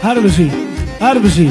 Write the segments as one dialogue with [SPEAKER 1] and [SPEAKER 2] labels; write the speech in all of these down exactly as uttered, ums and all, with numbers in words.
[SPEAKER 1] هر بشی هر بشی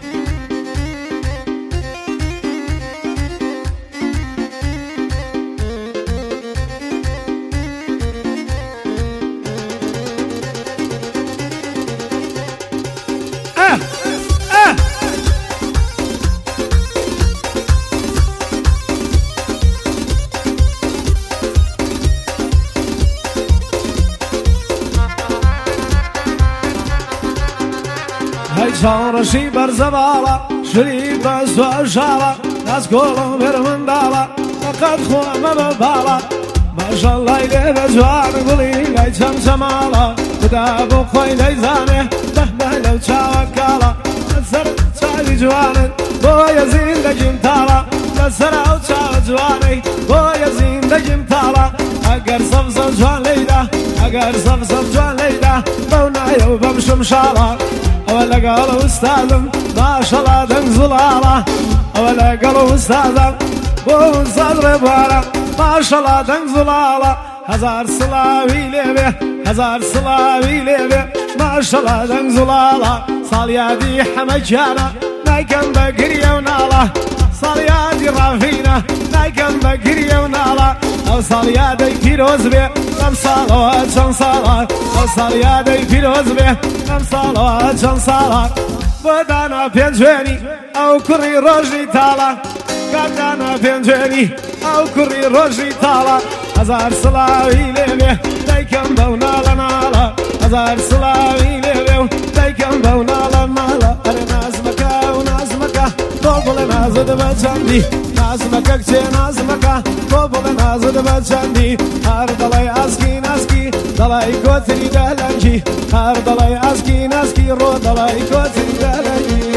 [SPEAKER 1] صورشي برزبالة شريط وشارة ناس كلهم برمندالة لقد خوام ببالة ما شاء الله يلي بجوان قولي لي شمشمالة كتاب خوي لي زانه بهبه لو تشاوكالة نسر تشاوي جوانن بو يزين دجم تالا نسر او تشاو جواني بو يزين دجم تالا اگر صفصف جوان ليدا اگر صفصف جوان ليدا بونايو بمشم شالا ولا قالوا استاذم ما شاء الله دم زلالة ولا قالوا استاذم بو صدر بارا ما شاء الله دم زلالة هزار صلاوي لبه هزار صلاوي لبه ما شاء الله دم زلالة صاليادي حمجانا نايكم بقرية ونالا صاليادي رافينا نايكم بقرية ونالا او صاليادي فيروز به كم صلوات شن صلاة او صاليادي فيروز به كم صلوات شن صلاة بدانا بينجوني او كري روجي تالا قدانا بينجوني او كري روجي تالا هزار صلاوي لبه دايكم بونالا نالا هزار صلاوي لبه دايكم بونالا نالا اري نازمكا ونازمكا طوبل نازد بجاندي نازمكا كتي نازمكا طوبل نازد بجاندي هر دلاي اسكي ناسكي دلاي كوتري دلنجي هر دلاي اسكي ناسكي رو دلاي كوتري دلنجي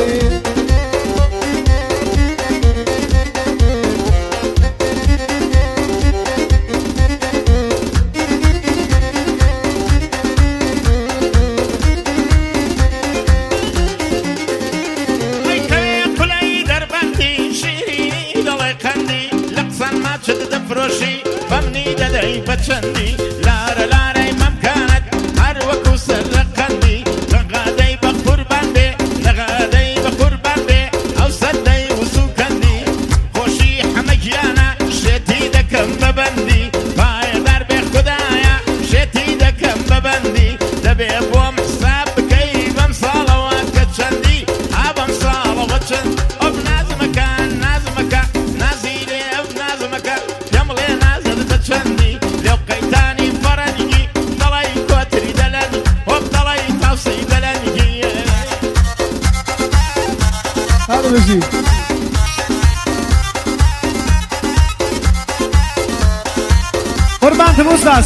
[SPEAKER 2] فروشي بمني دلي بتشندي لارا لارا ممكانك هر وكو سرقندي لغادي بخور بندي لغادي بخور بندي او صدي وسوكندي خوشي حمجيانا شتي دكم ببندي باي دربي خدايا شتي دكم ببندي دبي بوم حساب كيف مصالوات كتشندي ابا مصالوات كتشندي ابناز مكان ناز مكان نازيلي ابناز مكان لو قيتاني فرنجي طلعي كوتري دلني وبطلعي توصي دلنجي
[SPEAKER 1] هذا بشي قربان تبوساس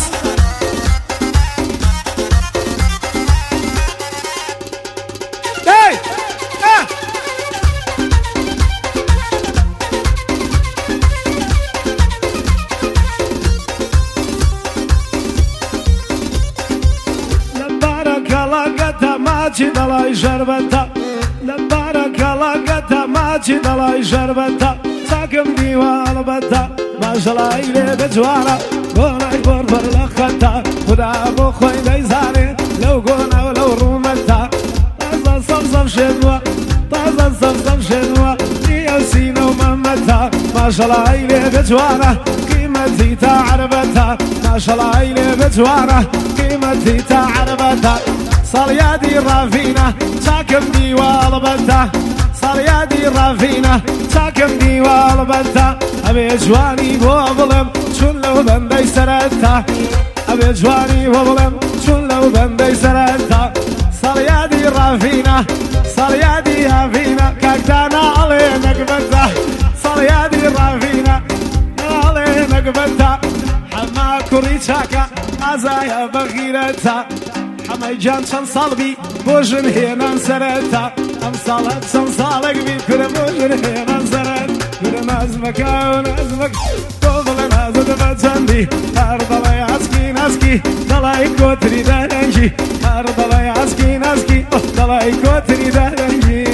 [SPEAKER 1] ماچی دلای شربتا لبارک لقتا ماچی دلای شربتا ساکم دیوال بتا ماشالله ایله بجوارا گونای بر بر لختا خدا بو خوی دیزانه لو گونا ولو رومتا تازه صف شدوا تازه صف شدوا يا سينو ممتا ماشالله ایله بجوارا قيمتي تعربتا ماشالله ایله بجوارا قيمتي تعربتا صاليادي رافينا ساكم ديوال بنتا صاليادي رافينا ساكم ديوال بنتا ابي جواني بوظلم شون لو بندي سرتا ابي جواني بوظلم شون لو بندي سرتا صاليادي رافينا صاليادي رافينا كاكدانا علينك بنتا صاليادي رافينا علينك بنتا حما كوريتشاكا ازايا بغيرتا حماي جان شن صالبي بوجن هنا سرتا ام صالت شن صالك بي كل بوجن هنا سرت كل نازمك ونازمك طوبل نازد بجندي هر دلاي عسكي ناسكي دلاي كوتري دلنجي هر دلاي عسكي ناسكي دلاي كوتري دلنجي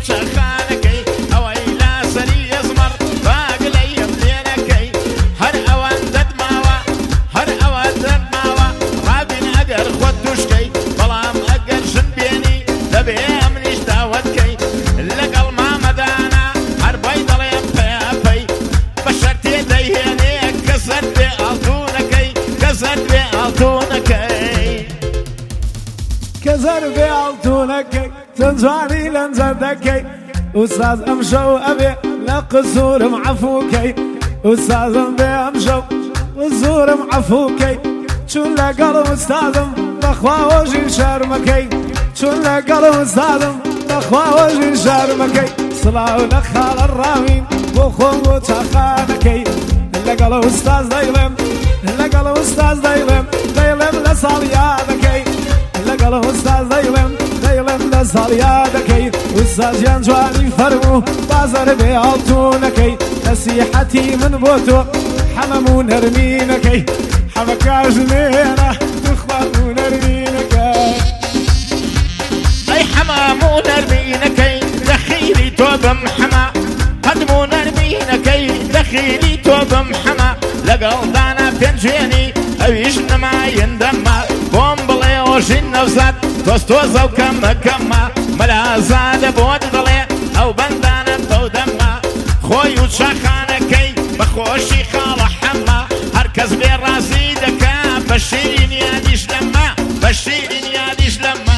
[SPEAKER 2] چەخانەکەی ئەوەی لاسەری ئەزمەڕ باگلەی ئەملێنەکەی هەر ئەوان دەدماوە هەر ئەوە دەدماوە ڕابین ئەگەر خۆت توشکەی بەڵام ئەگەر ژن بێنی دەبێ ئەمنیش داوەتکەی لەگەڵ مامەدانە هەر بای دەڵێم پەیاپەی بە شەرتێ دەیهێنێ کە زەر بێ ئاڵتوونەکەی کە زەر بێ ئاڵتوونەکەی
[SPEAKER 1] کە زەر بێ ئاڵتوونەکەی چەند جوانی لەنجەر دەکەی ئوستاز ئەمشەو ئەبێ لە قسوورم عەفووکەی ئوستازم بێ ئەمشەو زۆرم عەفووکەی چون لەگەڵ ئوستازم بەخوا وەژین شەرمەکەی چون لەگەڵ ئوستازم بەخوا وەژین شەرمەکەی سڵاو لە خاڵە ڕاوین بۆ خۆم بۆ چاخانەکەی لەگەڵ ئوستاز دەیڵێم لەگەڵ ئوستاز دەیڵێم دەیڵێم لە ساڵ یادەکەی لەگەڵ ئوستاز دەیڵێم دەیڵێم لە ساڵ یادەکەی ئوستازیان جوانی فەرموو بازەر بێ ئاڵتوونەکەی نەسیحەتی من بۆ تۆ حەمەموو نەرمینەکەی حەمەکاژ نێرە توخواموو نەرمینەکەی
[SPEAKER 2] ئەی حەمەموو نەرمینەکەی دەخیلی تۆ بم حەمە هەدموو نەرمینەکەی دەخیلی تۆ بم حەمە لەگەڵ دانا پێنجێنی ئەویش نەمایەندەمە بۆم بڵێ ئۆژین نەوزات تۆز تۆزە و کەمە کەمە مەلازادە بۆت دڵێ ئەو بەندانە تەو دەمە خۆی و چاخانەکەی بە خۆشی خاڵە حەمە هەر کەس بێ ڕازی دەکا بە شیرین یادیش لەمە بە شیرین یادیش لەمە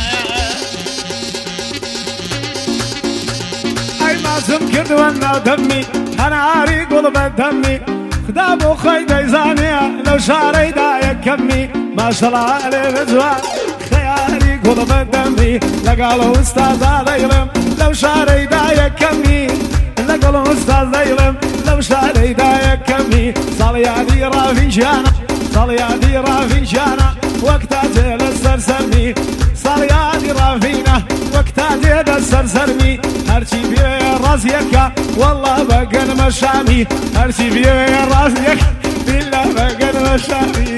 [SPEAKER 1] ئەی مازم کردووە ناو دەمی هەناری گوڵ بە دەمی خدا بۆ خۆی دەیزانێ لەو شارەیدا یەکەمی ماشەڵا لێرە جوان خەیاری گوڵ بە دەمی لەگەڵ ئوستازا دەیڵێم لەو شارەیدا یەکەمی لەگەڵ ئوستاز دەیڵێم لەو شارەیدا یەکەمی ساڵیادی ڕاوینجیانە ساڵیادی ڕاوینجیانە وەک تاجێ لە سەرسەرمی ساڵیادی ڕاوینە وەک تاجێ لە سەرسەرمی هەرچی بێ ڕازیەکە وەڵڵا بەگەنمە شامی هەرچی بێ ڕازیەکە بیللا بەگەنمە شامی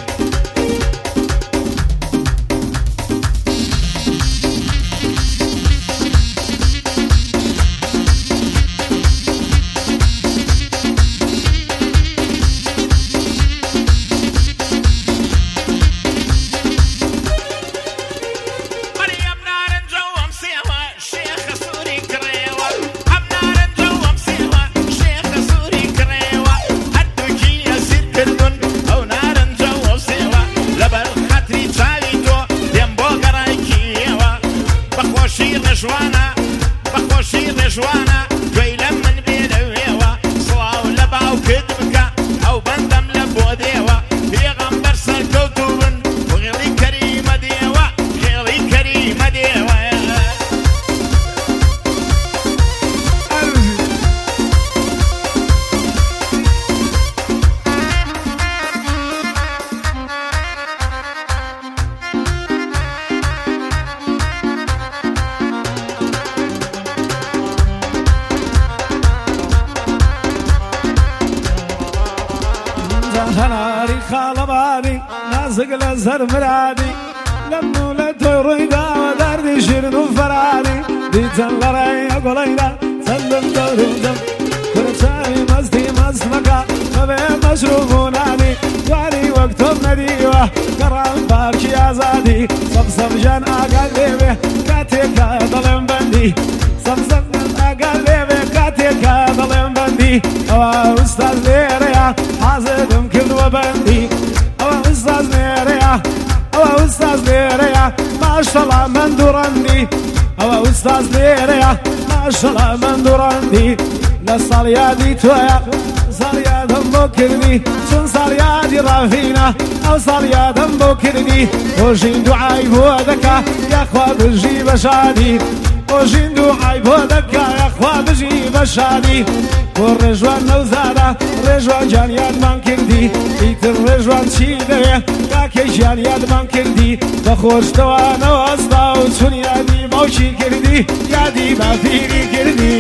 [SPEAKER 2] ڕێژوانە بەخۆشی ڕێژوانە گوێی لە من بێ لەوێوە سڵاو لە باوکت بکە ئەو بەندەم لە بۆ دێوە پێغەمبەر سەرکەوتوون وغێڵی کەریمە دێوە غێڵی کەریمە دێوە
[SPEAKER 1] هەناری خاڵەبانی نازک لە زەر مرادی لەم و لە تۆی ڕوویداوە دەردی شیرن و فەرانی دیچەند لە ڕێیە گوڵەیدا چەندم دەوروندم کورچاوی مەستی مەست مەکە بەبێ مەشروب و نانی دوانی وەک تۆم نەدیوە گەڕام پارکی ئازادی سەمسەمژان ئاگال لێوێ کاتێکە دەڵێم بەندی سەمسەمژان ئاگال لێوێ کاتێکە دەڵێم بەندی ئەوە ئوستاز لێرەیە حازرم کردووە بەندی ئەوە ئوستاز لێرەیە ئەوە ئوستاز لێرەیە ماشەڵا من دووڕەندی ئەوە ئوستاز لێرەیە ماشەڵا من دووڕەندی لە ساڵیادی تۆیە ساڵیادم بۆ کردی چون ساڵیادی ڕافینە ئەو ساڵیادم بۆ کردی ئۆژین دوعای بۆ دەکا یاخوا بژی بە شادی ئۆژین دوعای بۆ دەکا یاخوا بژی بە شادی بۆ ڕێژوان نەوزادە ڕێژوان جان یادمان کردی ئیتر ڕێژوان چی دەوێ کاکەی ژیان یادمان کردی بە خۆشتەوانەوە ئەستا و چون یادی باوکی کردی یادی باپیری کردی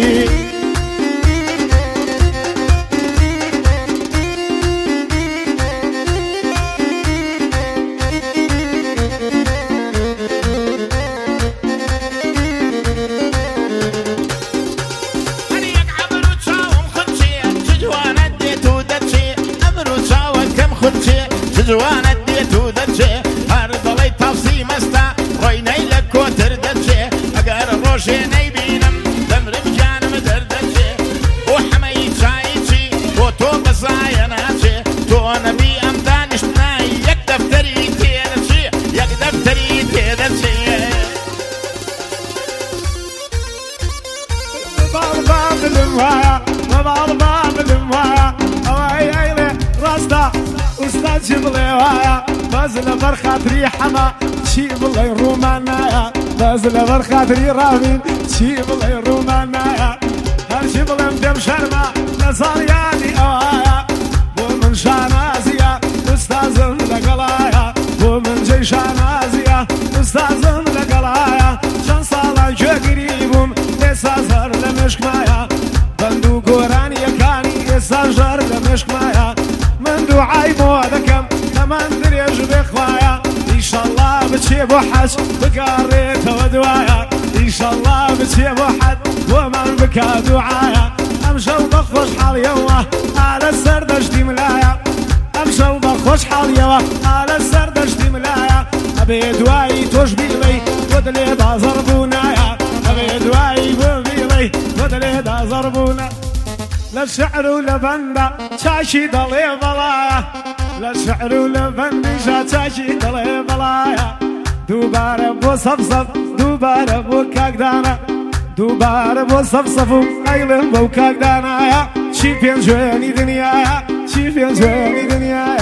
[SPEAKER 1] وایە بەباڵ بابلم وایە ئەوەی ئەیڵێ ڕاستە ئوستا چی بڵێ وایە بەز لەبەر خاتری حەما چی بڵێ ڕوومان نایە بەز لەبەر خاتری ڕاوین چی بڵێ ڕوومان نایە هەرچی بڵێم پێم شەرمە لە زاڵیانی ئەوایە بۆ من شانازیە ئوستازم لەگەڵایە بۆ من جێی شانازیە ئوستازم لەگەڵایە چەند ساڵە گوێگری بووم ئێستا زەر لە مشکمایە بەند و گۆرانیەکانی ئێستا ژەر لە مشکمایە من دوعای بۆ دەکەم ئەمان درێژ بێخوایە ئیشەڵڵا بچێ بۆ حەج بگاڕێتەوە دوایە ئیشەڵڵا بچێ بۆ حەج بۆمان بکا دوعایە ئەم شەو بە خۆشحاڵیەوە ئالە سەر دەشتی ملایە ئەم شەو بە خۆشحاڵیەوە ئالە سەر دەشتی ملایە ئەبێ دوایی تۆش بیڵێ بۆ دلێ دازەڕ بوونایە ئەبێ دوایی بۆ بیڵێ بۆ دلێ دازەڕ بوونە لە شعر و لە بەندە چاکی دەڵێ بەڵایە لە شعر و لە بەندیشە چاکی دەڵێ بەڵایە دووبارە بۆ سەفسەف دووبارە بۆ کاکدانە دووبارە بۆ سەفسەف و ئەیڵم بەو کاکدانایە چی پێنج وێنی دنیایە چی پێنج وێنی دنیایە